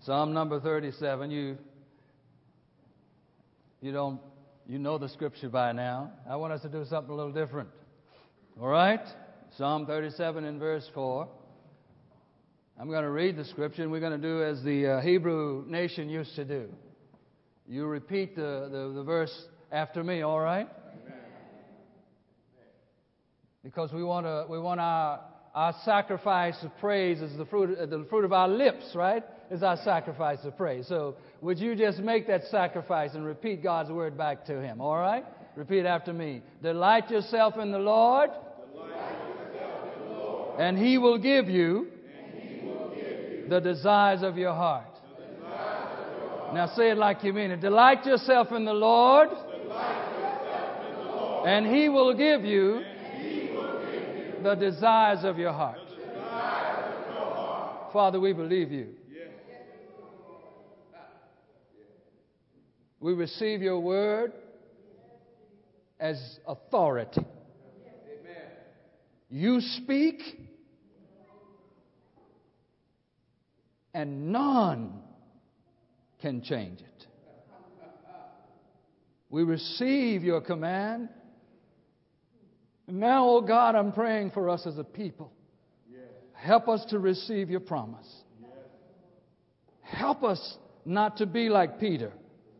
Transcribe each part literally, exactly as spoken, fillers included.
Psalm number thirty-seven. You, you don't, you know the scripture by now. I want us to do something a little different. All right? Psalm thirty-seven in verse four. I'm going to read the scripture, and we're going to do as the uh, Hebrew nation used to do. You repeat the, the, the verse after me, all right? Amen. Because we want to, we want our our sacrifice of praise is the fruit, uh, the fruit of our lips, right? Is our sacrifice of praise. So would you just make that sacrifice and repeat God's word back to Him, all right? Repeat after me. Delight yourself in the Lord, Delight yourself in the Lord. And He will give you, And He will give you the desires of your heart. the desires of your heart. Now say it like you mean it. Delight yourself in the Lord, Delight yourself in the Lord. and He will give you And He will give you the desires of your heart. the desires of your heart. Father, we believe you. Yes. We receive your word as authority. Amen. You speak, and none can change it. We receive your command. And now, oh God, I'm praying for us as a people. Yes. Help us to receive your promise. Yes. Help us not to be like Peter,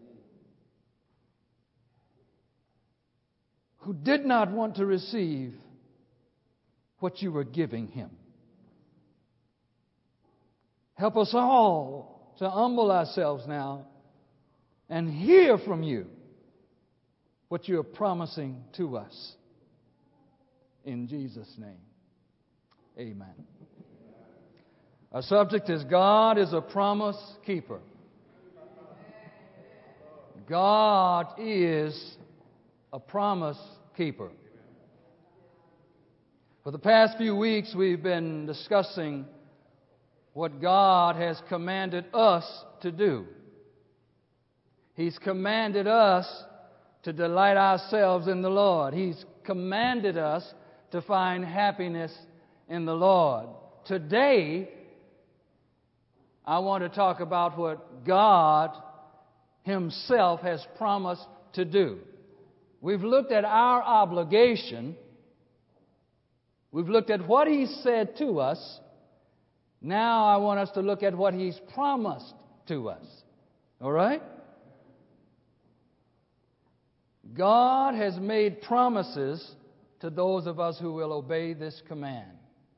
who did not want to receive what you were giving him. Help us all to humble ourselves now and hear from you what you are promising to us. In Jesus' name, amen. Our subject is God is a promise keeper. God is a promise keeper. For the past few weeks, we've been discussing what God has commanded us to do. He's commanded us to delight ourselves in the Lord. He's commanded us to find happiness in the Lord. Today, I want to talk about what God Himself has promised to do. We've looked at our obligation. We've looked at what He said to us. Now I want us to look at what He's promised to us. All right? God has made promises to those of us who will obey this command.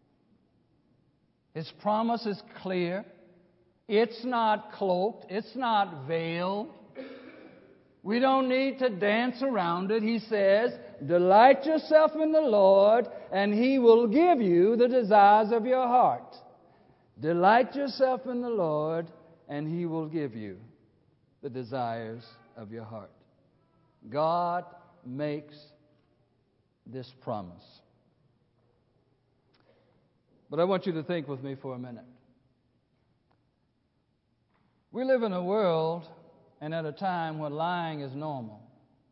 His promise is clear. It's not cloaked. It's not veiled. We don't need to dance around it. He says, delight yourself in the Lord, and He will give you the desires of your heart. Delight yourself in the Lord, and He will give you the desires of your heart. God makes this promise. But I want you to think with me for a minute. We live in a world and at a time when lying is normal.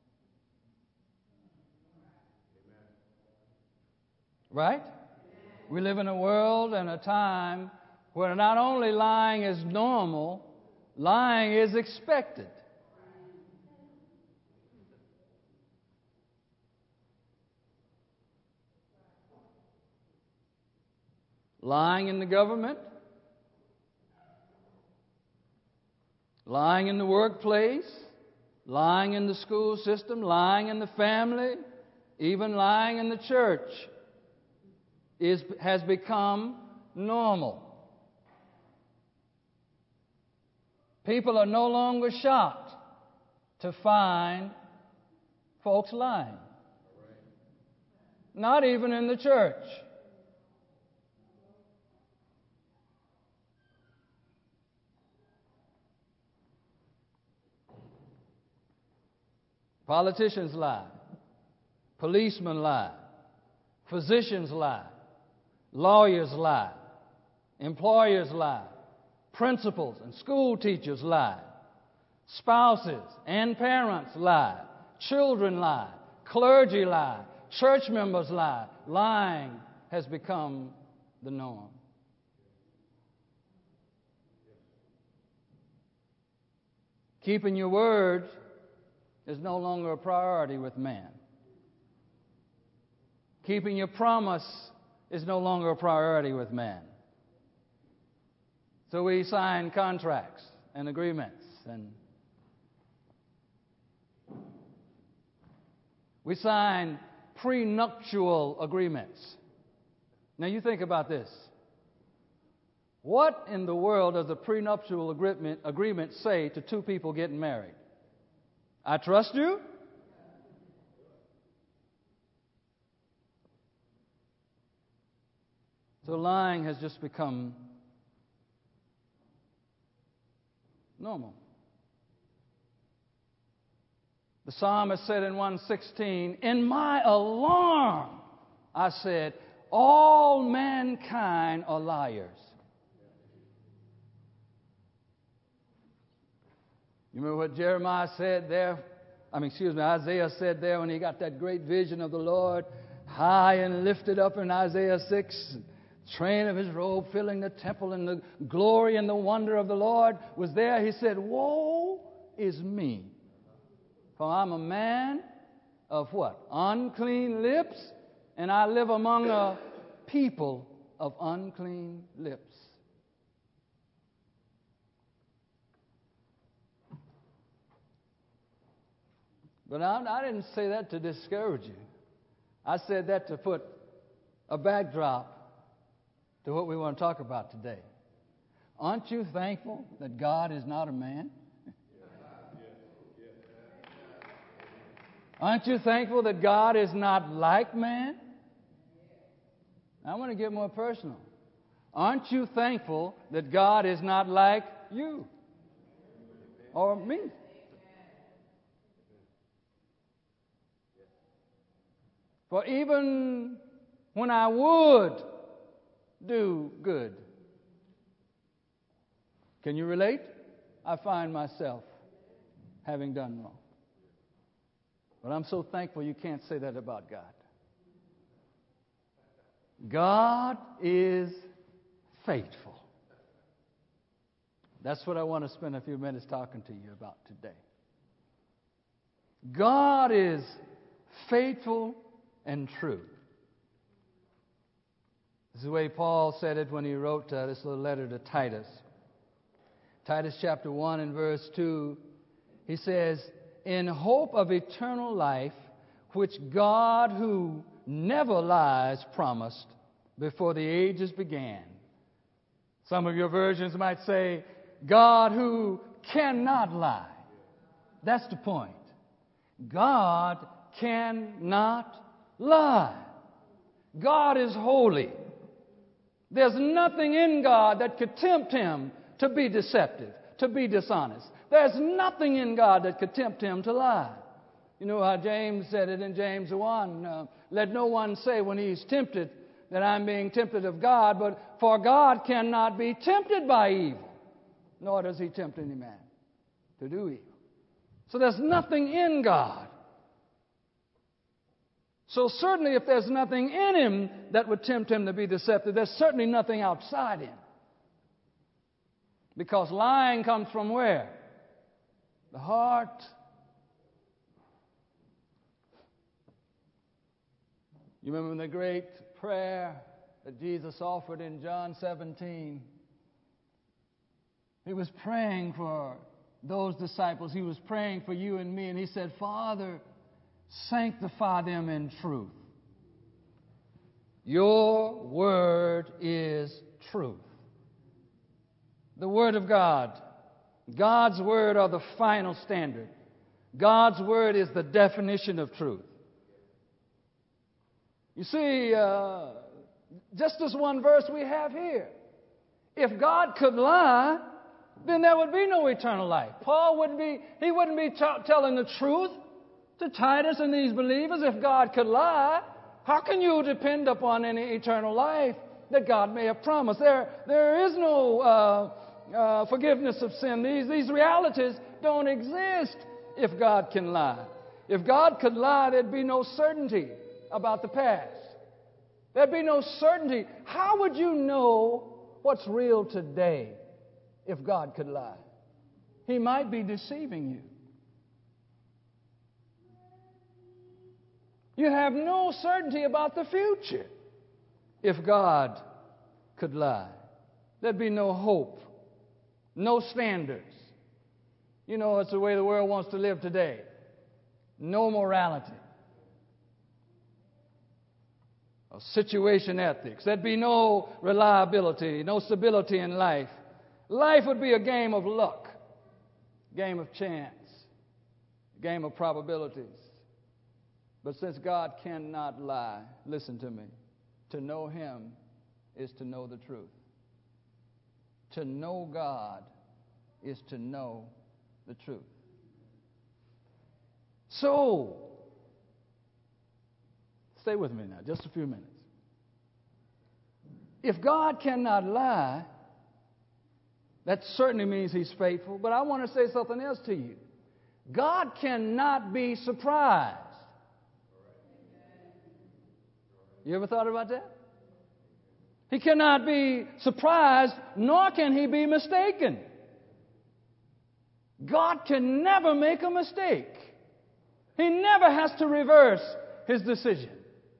Right? We live in a world and a time where not only lying is normal, lying is expected. Lying in the government, lying in the workplace, lying in the school system, lying in the family, even lying in the church is, has become normal. People are no longer shocked to find folks lying. Not even in the church. Politicians lie. Policemen lie. Physicians lie. Lawyers lie. Employers lie. Principals and school teachers lie. Spouses and parents lie. Children lie. Clergy lie. Church members lie. Lying has become the norm. Keeping your word is no longer a priority with man. Keeping your promise is no longer a priority with man. So we sign contracts and agreements, and we sign prenuptial agreements. Now you think about this. What in the world does a prenuptial agreement, agreement say to two people getting married? I trust you? So lying has just become normal. The psalmist said in one sixteen, in my alarm, I said, all mankind are liars. You remember what Jeremiah said there? I mean, excuse me, Isaiah said there when he got that great vision of the Lord, high and lifted up in Isaiah six, train of his robe filling the temple, and the glory and the wonder of the Lord was there. He said, woe is me, for I'm a man of what? Unclean lips, and I live among a people of unclean lips. But I, I didn't say that to discourage you. I said that to put a backdrop to what we want to talk about today. Aren't you thankful that God is not a man? Aren't you thankful that God is not like man? I want to get more personal. Aren't you thankful that God is not like you or me? For even when I would do good, can you relate? I find myself having done wrong. But I'm so thankful you can't say that about God. God is faithful. That's what I want to spend a few minutes talking to you about today. God is faithful and true. This is the way Paul said it when he wrote uh, this little letter to Titus. Titus chapter one and verse two, he says, in hope of eternal life, which God who never lies promised before the ages began. Some of your versions might say, God who cannot lie. That's the point. God cannot lie. God is holy. There's nothing in God that could tempt him to be deceptive, to be dishonest. There's nothing in God that could tempt him to lie. You know how James said it in James one, uh, let no one say when he's tempted that I'm being tempted of God, but for God cannot be tempted by evil, nor does he tempt any man to do evil. So there's nothing in God. So certainly if there's nothing in him that would tempt him to be deceptive, there's certainly nothing outside him. Because lying comes from where? The heart. You remember the great prayer that Jesus offered in John seventeen? He was praying for those disciples. He was praying for you and me. And he said, Father, sanctify them in truth. Your word is truth. The word of God. God's word are the final standard. God's word is the definition of truth. You see, uh, just this one verse we have here. If God could lie, then there would be no eternal life. Paul wouldn't be, he wouldn't be t- telling the truth to Titus and these believers. If God could lie, how can you depend upon any eternal life that God may have promised? There, there is no uh, uh, forgiveness of sin. These, these realities don't exist if God can lie. If God could lie, there'd be no certainty about the past. There'd be no certainty. How would you know what's real today if God could lie? He might be deceiving you. You have no certainty about the future. If God could lie, there'd be no hope, no standards. You know, it's the way the world wants to live today. No morality. Or situation ethics. There'd be no reliability, no stability in life. Life would be a game of luck, game of chance, game of probabilities. But since God cannot lie, listen to me, to know Him is to know the truth. To know God is to know the truth. So, stay with me now, just a few minutes. If God cannot lie, that certainly means He's faithful. But I want to say something else to you. God cannot be surprised. You ever thought about that? He cannot be surprised, nor can He be mistaken. God can never make a mistake. He never has to reverse His decision.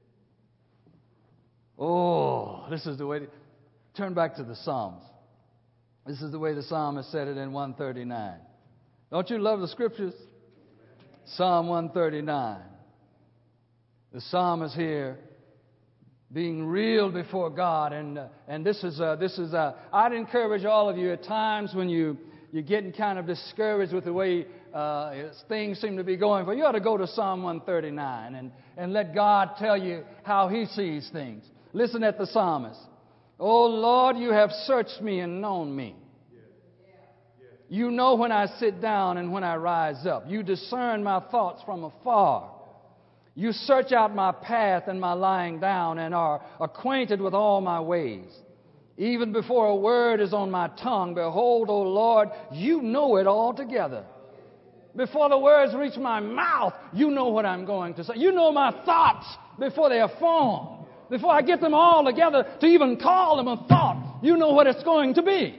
Oh, this is the way to turn back to the Psalms. This is the way the psalmist said it in one thirty-nine. Don't you love the scriptures? Psalm one thirty-nine. The psalmist here being real before God, and uh, and this is uh, this is uh, I'd encourage all of you at times when you you're getting kind of discouraged with the way uh, things seem to be going for you, ought to go to Psalm one thirty-nine and and let God tell you how He sees things. Listen at the psalmist. Oh Lord, you have searched me and known me. You know when I sit down and when I rise up. You discern my thoughts from afar. You search out my path and my lying down and are acquainted with all my ways. Even before a word is on my tongue, behold, O Lord, you know it altogether. Before the words reach my mouth, you know what I'm going to say. You know my thoughts before they are formed. Before I get them all together to even call them a thought, you know what it's going to be.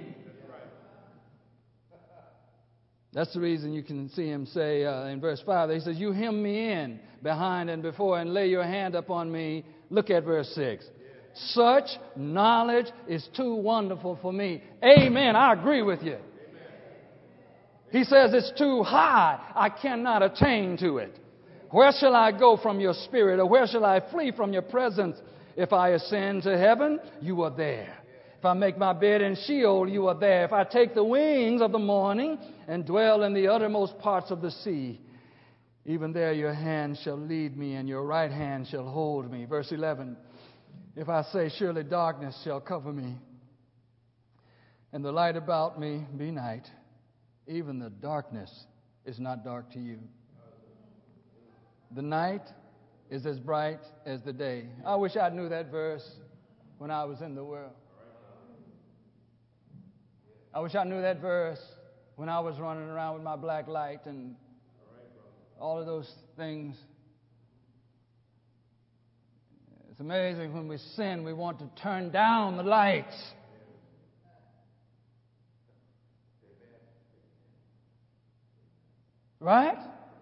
That's the reason you can see him say uh, in verse five, he says, you hem me in behind and before and lay your hand upon me. Look at verse six. Such knowledge is too wonderful for me. Amen. I agree with you. He says it's too high. I cannot attain to it. Where shall I go from your spirit, or where shall I flee from your presence? If I ascend to heaven, you are there. If I make my bed in Sheol, you are there. If I take the wings of the morning and dwell in the uttermost parts of the sea, even there your hand shall lead me and your right hand shall hold me. Verse eleven, if I say surely darkness shall cover me and the light about me be night, even the darkness is not dark to you. The night is as bright as the day. I wish I knew that verse when I was in the world. I wish I knew that verse when I was running around with my black light and all of those things. It's amazing when we sin, we want to turn down the lights. Right?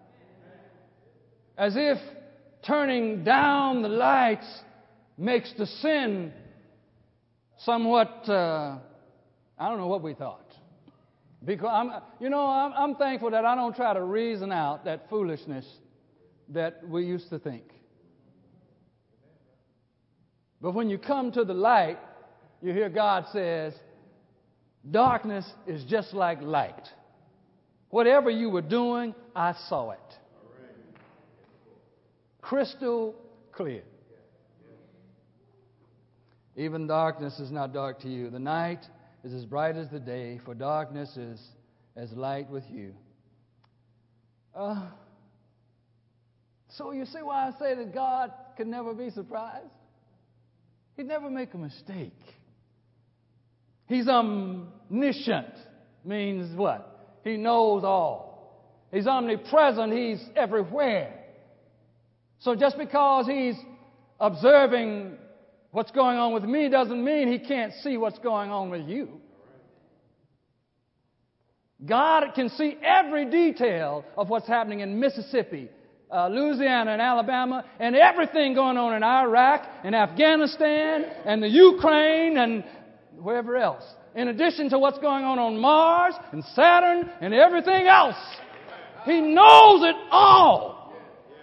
As if turning down the lights makes the sin somewhat, uh, I don't know what we thought. Because, I'm, you know, I'm, I'm thankful that I don't try to reason out that foolishness that we used to think. But when you come to the light, you hear God says, darkness is just like light. Whatever you were doing, I saw it. Crystal clear. Even darkness is not dark to you. The night is as bright as the day, for darkness is as light with you. Uh, so you see why I say that God can never be surprised? He'd never make a mistake. He's omniscient. Means what? He knows all. He's omnipresent. He's everywhere. So just because He's observing what's going on with me doesn't mean He can't see what's going on with you. God can see every detail of what's happening in Mississippi, uh, Louisiana, and Alabama, and everything going on in Iraq and Afghanistan and the Ukraine and wherever else. In addition to what's going on on Mars and Saturn and everything else. He knows it all.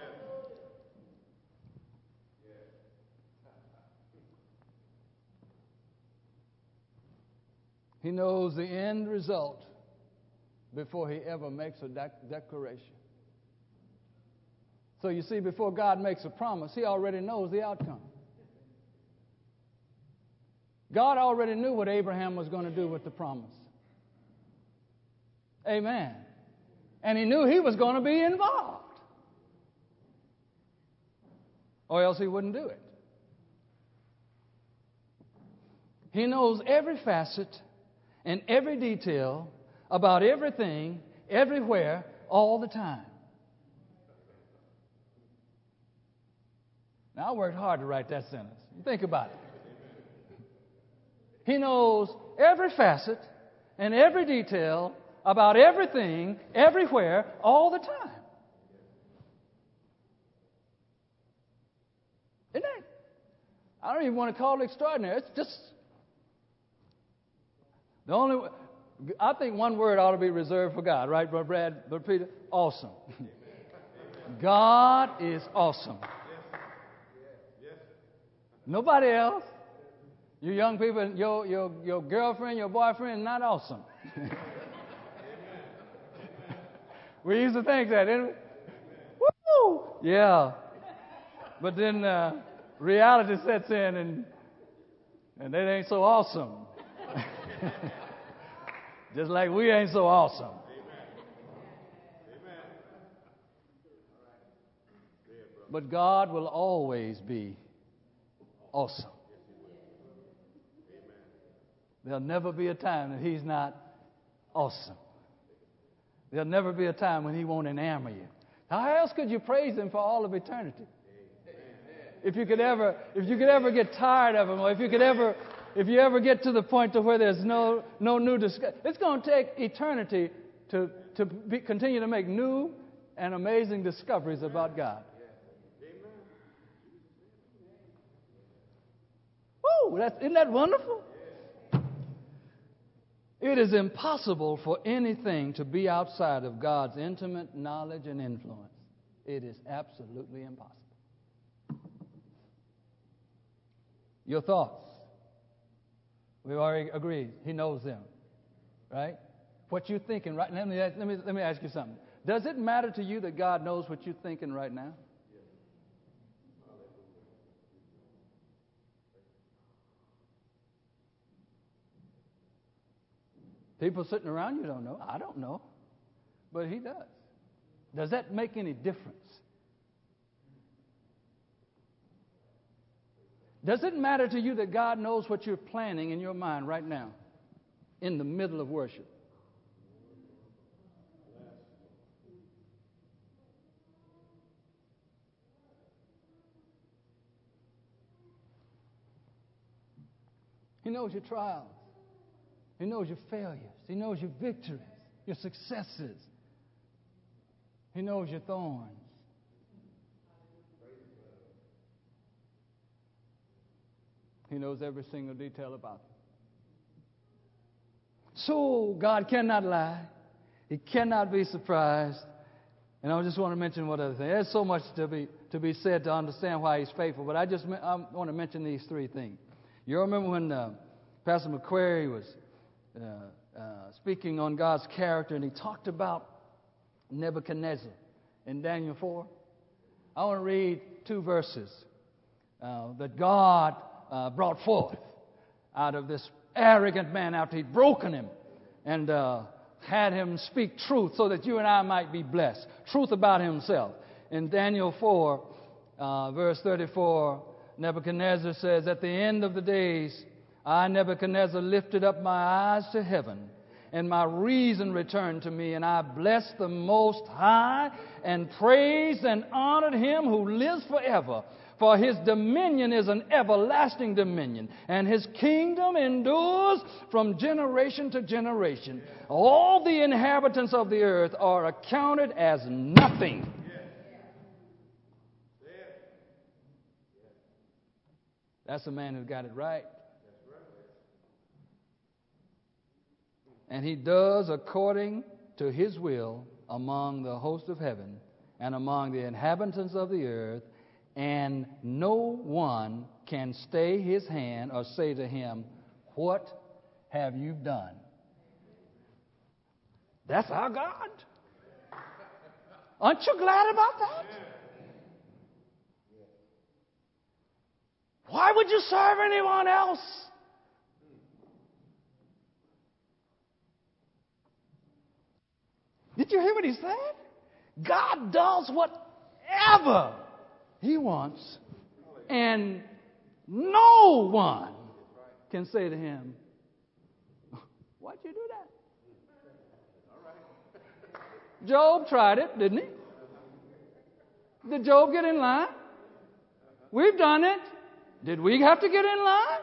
He knows the end result before he ever makes a dec- declaration. So you see, before God makes a promise, he already knows the outcome. God already knew what Abraham was going to do with the promise. Amen. And he knew he was going to be involved. Or else he wouldn't do it. He knows every facet and every detail about everything, everywhere, all the time. Now, I worked hard to write that sentence. Think about it. He knows every facet and every detail about everything, everywhere, all the time. Isn't it? I don't even want to call it extraordinary. It's just the only. I think one word ought to be reserved for God, right, Brother Brad, Brother Peter? Awesome. God is awesome. Nobody else. You young people, your your your girlfriend, your boyfriend, not awesome. We used to think that, didn't we? Woo! Yeah. But then uh, reality sets in, and and they ain't so awesome. Just like we ain't so awesome. But God will always be awesome. There'll never be a time that he's not awesome. There'll never be a time when he won't enamor you. Now, how else could you praise him for all of eternity? If you could ever, if you could ever get tired of him, or if you could ever, if you ever get to the point to where there's no no new discovery, it's going to take eternity to to be, continue to make new and amazing discoveries about God. Woo! That's, isn't that wonderful? It is impossible for anything to be outside of God's intimate knowledge and influence. It is absolutely impossible. Your thoughts. We've already agreed. He knows them. Right? What you're thinking right now. Let me, let me, let me ask you something. Does it matter to you that God knows what you're thinking right now? People sitting around you don't know. I don't know. But he does. Does that make any difference? Does it matter to you that God knows what you're planning in your mind right now, in the middle of worship? He knows your trials. He knows your failures. He knows your victories, your successes. He knows your thorns. He knows every single detail about them. So God cannot lie. He cannot be surprised. And I just want to mention one other thing. There's so much to be to be said to understand why he's faithful, but I just I want to mention these three things. You remember when uh, Pastor McQuarrie was Uh, uh, speaking on God's character, and he talked about Nebuchadnezzar in Daniel four. I want to read two verses uh, that God uh, brought forth out of this arrogant man after he'd broken him and uh, had him speak truth so that you and I might be blessed. Truth about himself. In Daniel four, uh, verse thirty-four, Nebuchadnezzar says, "At the end of the days, I, Nebuchadnezzar, lifted up my eyes to heaven, and my reason returned to me, and I blessed the Most High, and praised and honored him who lives forever. For his dominion is an everlasting dominion, and his kingdom endures from generation to generation. All the inhabitants of the earth are accounted as nothing. That's a man who got it right. And he does according to his will among the host of heaven and among the inhabitants of the earth, and no one can stay his hand or say to him, "What have you done?" That's our God. Aren't you glad about that? Why would you serve anyone else? Did you hear what he said? God does whatever he wants, and no one can say to him, "Why'd you do that?" Job tried it, didn't he? Did Job get in line? We've done it. Did we have to get in line?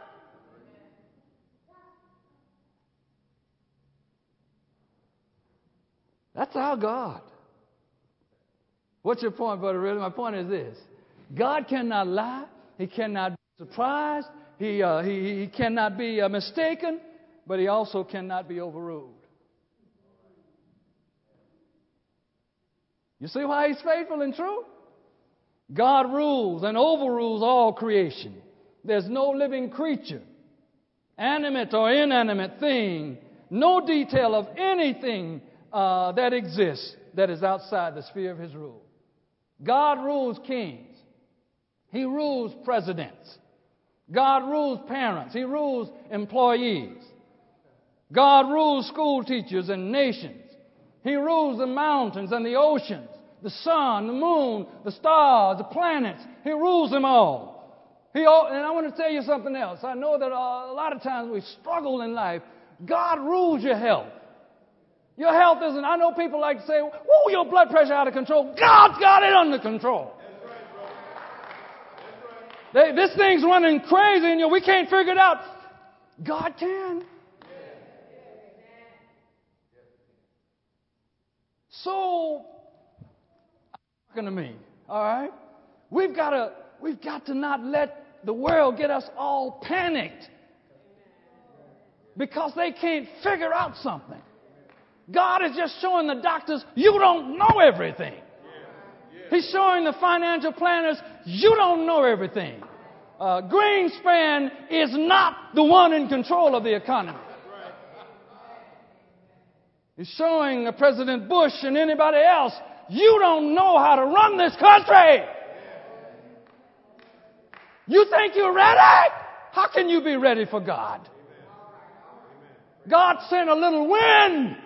That's our God. What's your point, Brother Ridley? My point is this. God cannot lie. He cannot be surprised. He, uh, he, he cannot be uh, mistaken. But he also cannot be overruled. You see why he's faithful and true? God rules and overrules all creation. There's no living creature, animate or inanimate thing, no detail of anything uh, that exists that is outside the sphere of his rule. God rules kings. He rules presidents. God rules parents. He rules employees. God rules school teachers and nations. He rules the mountains and the oceans, the sun, the moon, the stars, the planets. He rules them all. He, and I want to tell you something else. I know that a lot of times we struggle in life. God rules your health. Your health isn't, I know people like to say, "Whoa, your blood pressure out of control." God's got it under control. That's right, bro. That's right. They, this thing's running crazy and you know, we can't figure it out. God can. So, talking to me, all right? We've got to, we've got to not let the world get us all panicked because they can't figure out something. God is just showing the doctors, you don't know everything. He's showing the financial planners, you don't know everything. Uh, Greenspan is not the one in control of the economy. He's showing President Bush and anybody else, you don't know how to run this country. You think you're ready? How can you be ready for God? God sent a little wind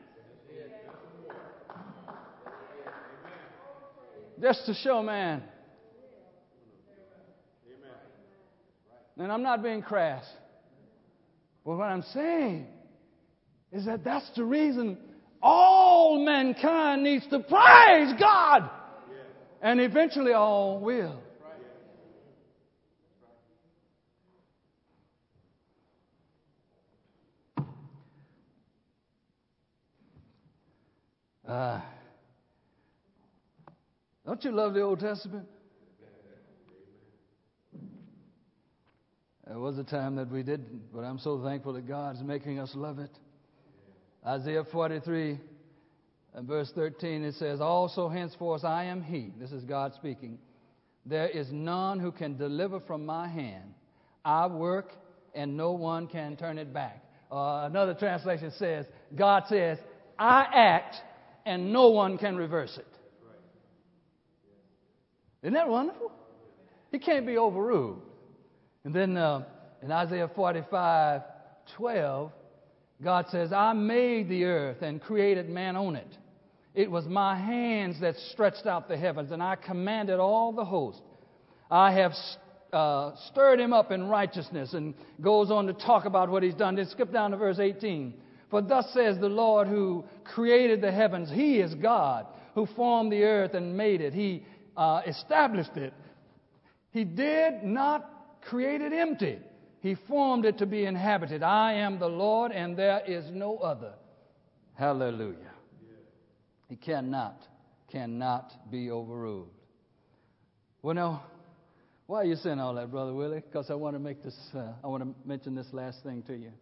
just to show man. And I'm not being crass. But what I'm saying is that that's the reason all mankind needs to praise God. And eventually all will. Uh, don't you love the Old Testament? There was a time that we didn't, but I'm so thankful that God's making us love it. Isaiah forty-three and verse thirteen, it says, "Also henceforth I am He." This is God speaking. "There is none who can deliver from my hand. I work and no one can turn it back." Uh, another translation says, God says, "I act and no one can reverse it." Isn't that wonderful? He can't be overruled. And then uh, in Isaiah forty-five twelve, God says, "I made the earth and created man on it. It was my hands that stretched out the heavens, and I commanded all the host. I have uh, stirred him up in righteousness," and goes on to talk about what he's done. Then skip down to verse eighteen. "For thus says the Lord who created the heavens, He is God, who formed the earth and made it. He uh, established it. He did not create it empty. He formed it to be inhabited. I am the Lord, and there is no other. Hallelujah. He cannot, cannot be overruled. Well, now, why are you saying all that, Brother Willie? Because I want to make this, uh, I want to mention this last thing to you.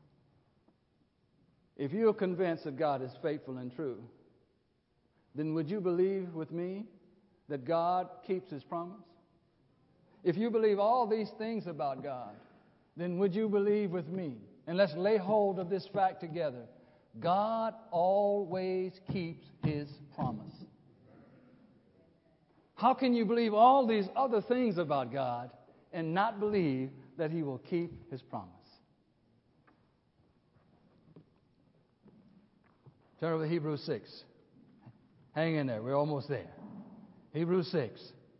If you're convinced that God is faithful and true, then would you believe with me that God keeps His promise? If you believe all these things about God, then would you believe with me? And let's lay hold of this fact together. God always keeps His promise. How can you believe all these other things about God and not believe that He will keep His promise? Turn over to Hebrews six. Hang in there. We're almost there. Hebrews six.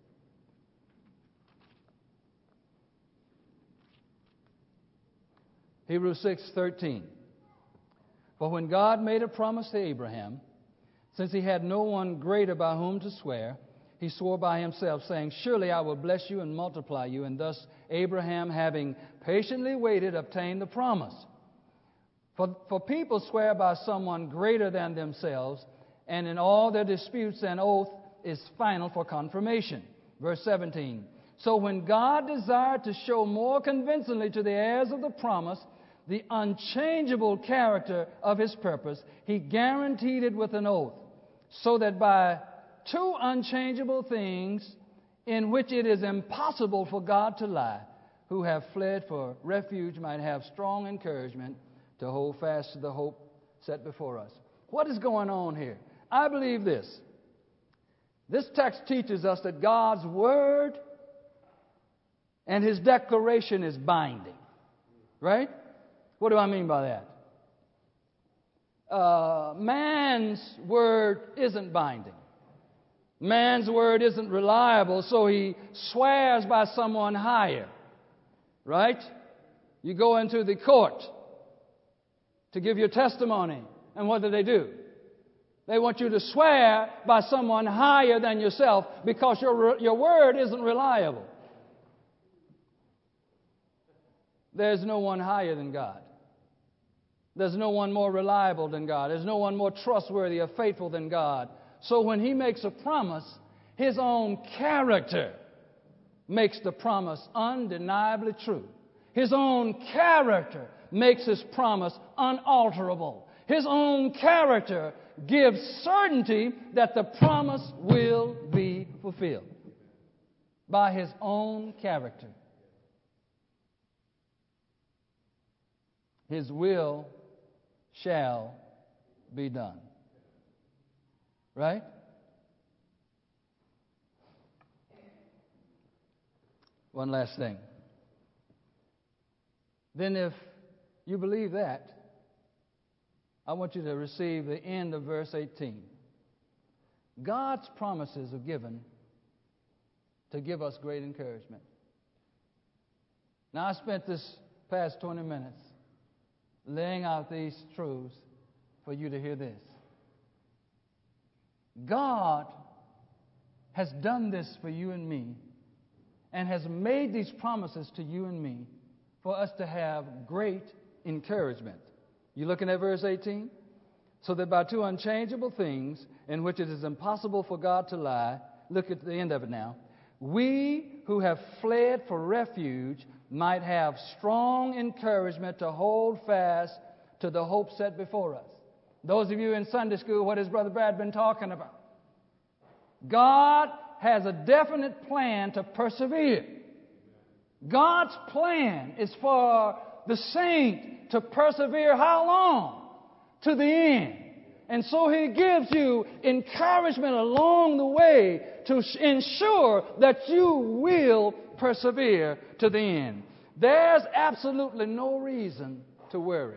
Hebrews six thirteen. For when God made a promise to Abraham, since he had no one greater by whom to swear, he swore by himself, saying, Surely I will bless you and multiply you. And thus Abraham, having patiently waited, obtained the promise. For, for people swear by someone greater than themselves, and in all their disputes an oath is final for confirmation. Verse seventeen. So when God desired to show more convincingly to the heirs of the promise the unchangeable character of His purpose, He guaranteed it with an oath, so that by two unchangeable things in which it is impossible for God to lie, who have fled for refuge might have strong encouragement to hold fast to the hope set before us. What is going on here? I believe this. This text teaches us that God's Word and His declaration is binding. Right? What do I mean by that? Uh, man's word isn't binding. Man's word isn't reliable, so he swears by someone higher. Right? You go into the court to give your testimony, and what do they do? They want you to swear by someone higher than yourself because your, your word isn't reliable. There's no one higher than God. There's no one more reliable than God. There's no one more trustworthy or faithful than God. So when He makes a promise, His own character makes the promise undeniably true. His own character makes His promise unalterable. His own character gives certainty that the promise will be fulfilled by His own character. His will shall be done. Right? One last thing. Then if you believe that, I want you to receive the end of verse eighteen. God's promises are given to give us great encouragement. Now, I spent this past twenty minutes laying out these truths for you to hear this. God has done this for you and me and has made these promises to you and me for us to have great encouragement. You looking at verse eighteen? So that by two unchangeable things in which it is impossible for God to lie, look at the end of it now, we who have fled for refuge might have strong encouragement to hold fast to the hope set before us. Those of you in Sunday school, what has Brother Brad been talking about? God has a definite plan to persevere. God's plan is for the saint to persevere how long? To the end. And so He gives you encouragement along the way to ensure that you will persevere to the end. There's absolutely no reason to worry.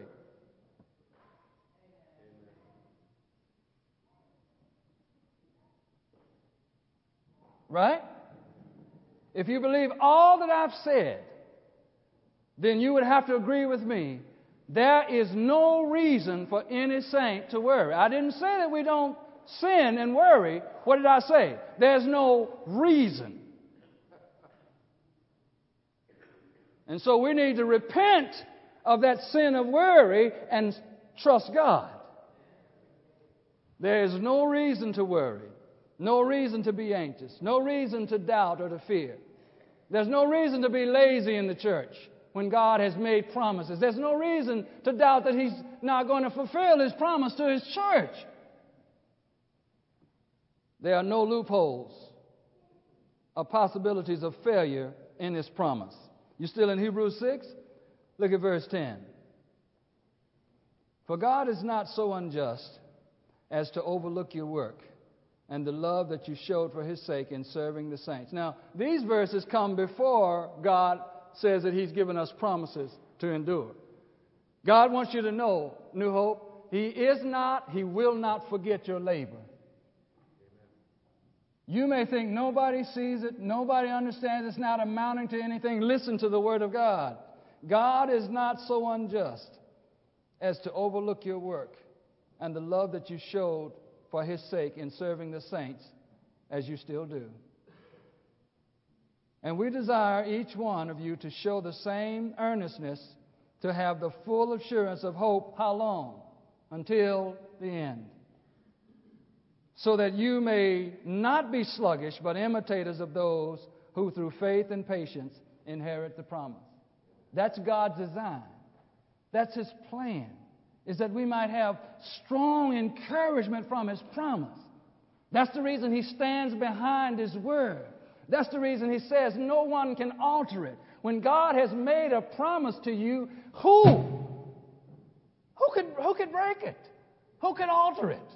Right? If you believe all that I've said, then you would have to agree with me. There is no reason for any saint to worry. I didn't say that we don't sin and worry. What did I say? There's no reason. And so we need to repent of that sin of worry and trust God. There is no reason to worry, no reason to be anxious, no reason to doubt or to fear. There's no reason to be lazy in the church when God has made promises. There's no reason to doubt that He's not going to fulfill His promise to His church. There are no loopholes or possibilities of failure in His promise. You still in Hebrews six? Look at verse ten. For God is not so unjust as to overlook your work and the love that you showed for His sake in serving the saints. Now, these verses come before God says that He's given us promises to endure. God wants you to know, New Hope, He is not, He will not forget your labor. You may think nobody sees it, nobody understands, it's not amounting to anything. Listen to the Word of God. God is not so unjust as to overlook your work and the love that you showed for His sake in serving the saints, as you still do. And we desire each one of you to show the same earnestness, to have the full assurance of hope. How long? Until the end. So that you may not be sluggish, but imitators of those who through faith and patience inherit the promise. That's God's design. That's His plan, is that we might have strong encouragement from His promise. That's the reason He stands behind His word. That's the reason He says no one can alter it. When God has made a promise to you, who? Who could, who could break it? Who could alter it?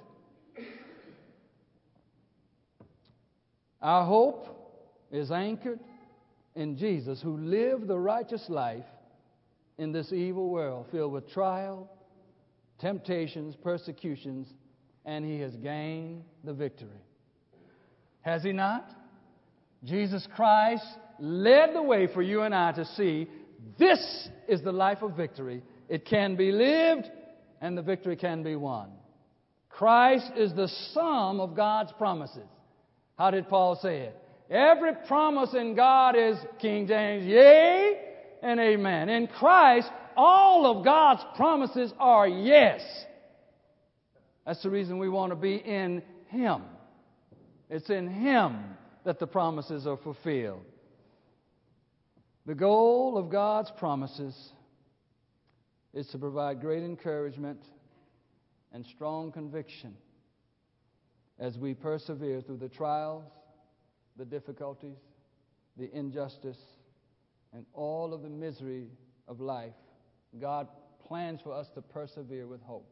Our hope is anchored in Jesus, who lived the righteous life in this evil world filled with trial, temptations, persecutions, and He has gained the victory. Has He not? Jesus Christ led the way for you and I to see this is the life of victory. It can be lived and the victory can be won. Christ is the sum of God's promises. How did Paul say it? Every promise in God is, King James, yea and amen. In Christ, all of God's promises are yes. That's the reason we want to be in Him. It's in Him that the promises are fulfilled. The goal of God's promises is to provide great encouragement and strong conviction as we persevere through the trials, the difficulties, the injustice, and all of the misery of life. God plans for us to persevere with hope.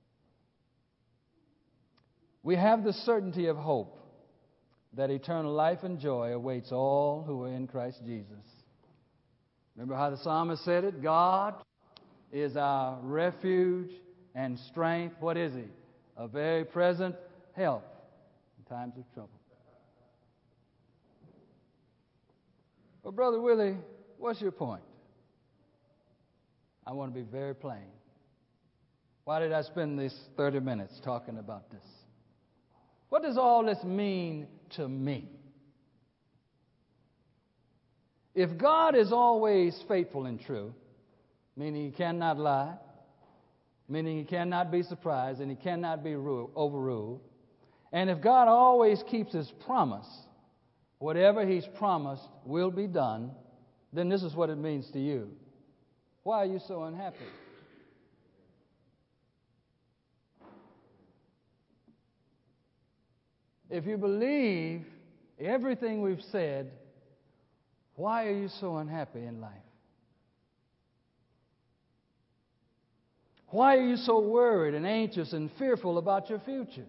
We have the certainty of hope that eternal life and joy awaits all who are in Christ Jesus. Remember how the psalmist said it? God is our refuge and strength. What is He? A very present help in times of trouble. Well, Brother Willie, what's your point? I want to be very plain. Why did I spend these thirty minutes talking about this? What does all this mean to me? If God is always faithful and true, meaning He cannot lie, meaning He cannot be surprised and He cannot be ru- overruled, and if God always keeps His promise, whatever He's promised will be done, then this is what it means to you. Why are you so unhappy? If you believe everything we've said, why are you so unhappy in life? Why are you so worried and anxious and fearful about your future?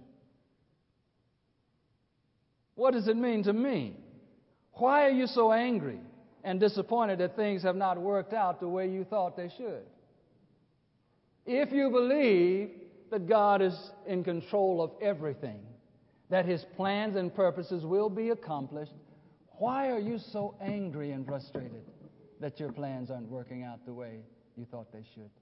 What does it mean to me? Why are you so angry and disappointed that things have not worked out the way you thought they should? If you believe that God is in control of everything, that His plans and purposes will be accomplished, why are you so angry and frustrated that your plans aren't working out the way you thought they should?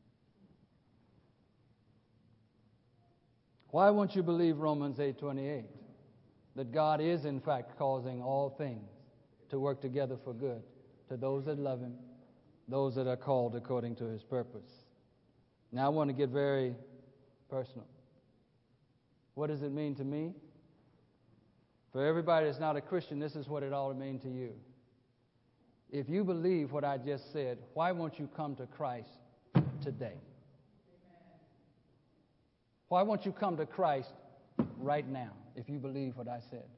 Why won't you believe Romans eight twenty-eight, that God is in fact causing all things to work together for good to those that love Him, those that are called according to His purpose. Now I want to get very personal. What does it mean to me? For everybody that's not a Christian, this is what it ought to mean to you. If you believe what I just said, why won't you come to Christ today? Why won't you come to Christ right now if you believe what I said?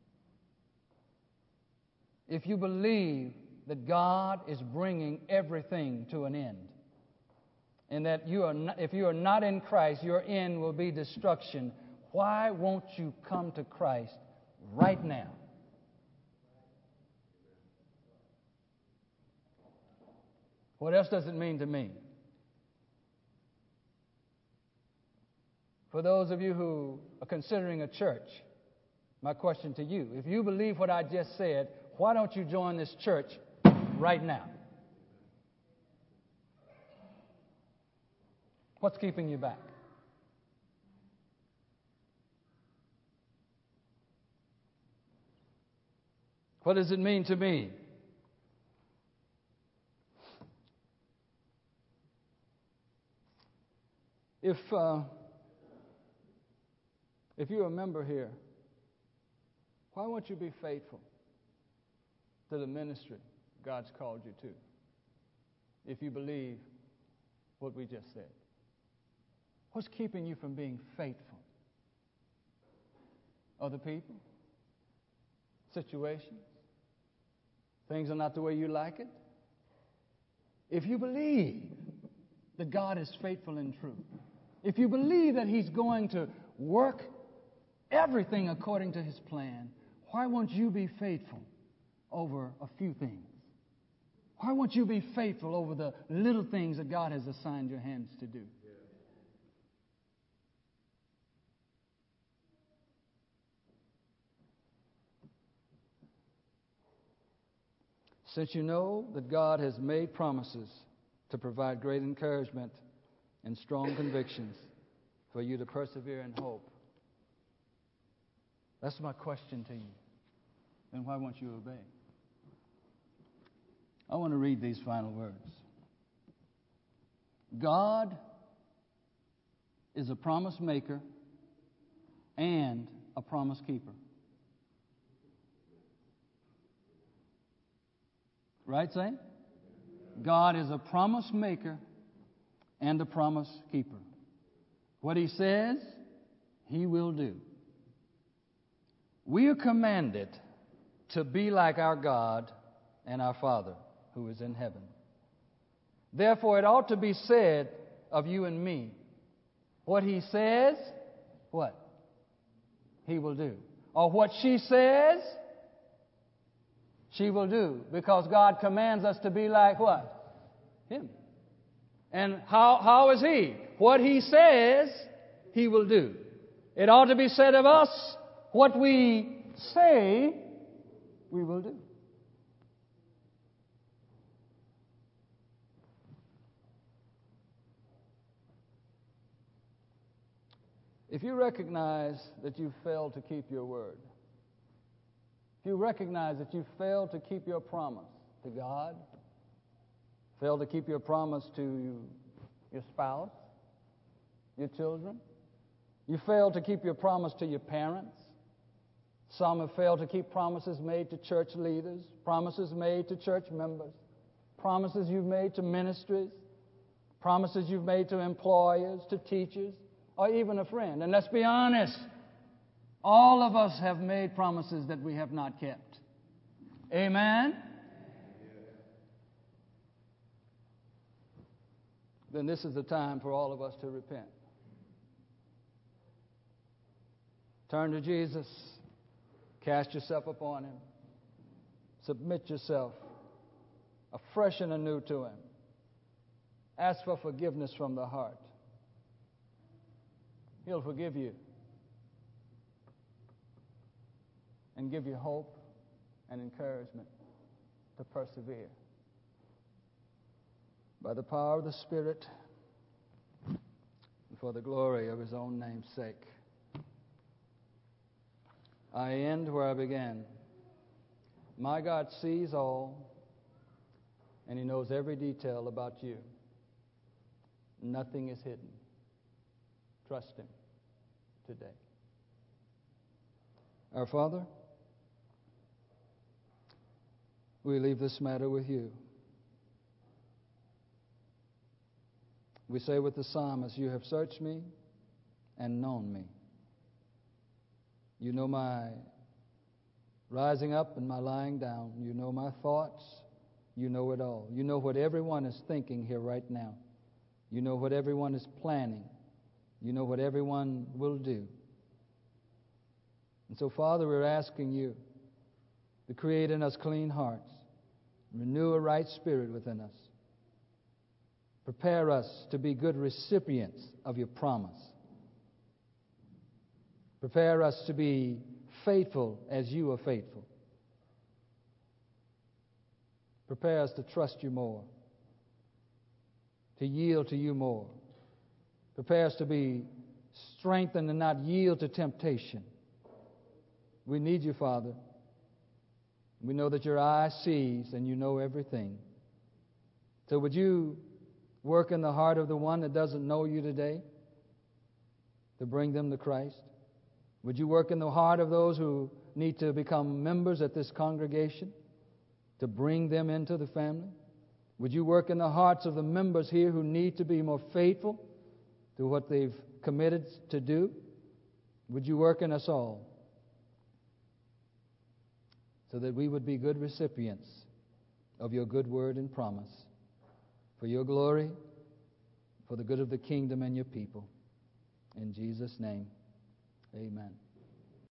If you believe that God is bringing everything to an end, and that you are not, if you are not in Christ, your end will be destruction, why won't you come to Christ right now? What else does it mean to me? For those of you who are considering a church, my question to you, if you believe what I just said, why don't you join this church right now? What's keeping you back? What does it mean to me? If uh, if you're a member here, why won't you be faithful to the ministry God's called you to? If you believe what we just said, what's keeping you from being faithful? Other people? Situations? Things are not the way you like it? If you believe that God is faithful and true, if you believe that He's going to work everything according to His plan, why won't you be faithful over a few things? Why won't you be faithful over the little things that God has assigned your hands to do? Since you know that God has made promises to provide great encouragement and strong convictions for you to persevere in hope, that's my question to you. Then why won't you obey? I want to read these final words. God is a promise maker and a promise keeper. Right, Saint? God is a promise maker and a promise keeper. What He says, He will do. We are commanded to be like our God and our Father who is in heaven. Therefore, it ought to be said of you and me, what He says, what? He will do. Or what she says, she will do. Because God commands us to be like what? Him. And how, how is He? What He says, He will do. It ought to be said of us, what we say, we will do. If you recognize that you failed to keep your word, if you recognize that you failed to keep your promise to God, failed to keep your promise to your spouse, your children, you failed to keep your promise to your parents, some have failed to keep promises made to church leaders, promises made to church members, promises you've made to ministries, promises you've made to employers, to teachers, or even a friend. And let's be honest, all of us have made promises that we have not kept. Amen? Then this is the time for all of us to repent. Turn to Jesus. Cast yourself upon Him. Submit yourself afresh and anew to Him. Ask for forgiveness from the heart. He'll forgive you and give you hope and encouragement to persevere. By the power of the Spirit and for the glory of His own name's sake. I end where I began. My God sees all and He knows every detail about you. Nothing is hidden. Trust Him today. Our Father, we leave this matter with You. We say with the psalmist, You have searched me and known me. You know my rising up and my lying down. You know my thoughts. You know it all. You know what everyone is thinking here right now. You know what everyone is planning. You know what everyone will do. And so, Father, we're asking You to create in us clean hearts, renew a right spirit within us. Prepare us to be good recipients of Your promise. Prepare us to be faithful as You are faithful. Prepare us to trust You more, to yield to You more. Prepare us to be strengthened and not yield to temptation. We need You, Father. We know that Your eye sees and You know everything. So would You work in the heart of the one that doesn't know You today to bring them to Christ? Would You work in the heart of those who need to become members at this congregation to bring them into the family? Would You work in the hearts of the members here who need to be more faithful to what they've committed to do? Would You work in us all so that we would be good recipients of Your good word and promise for Your glory, for the good of the kingdom and Your people. In Jesus' name, amen.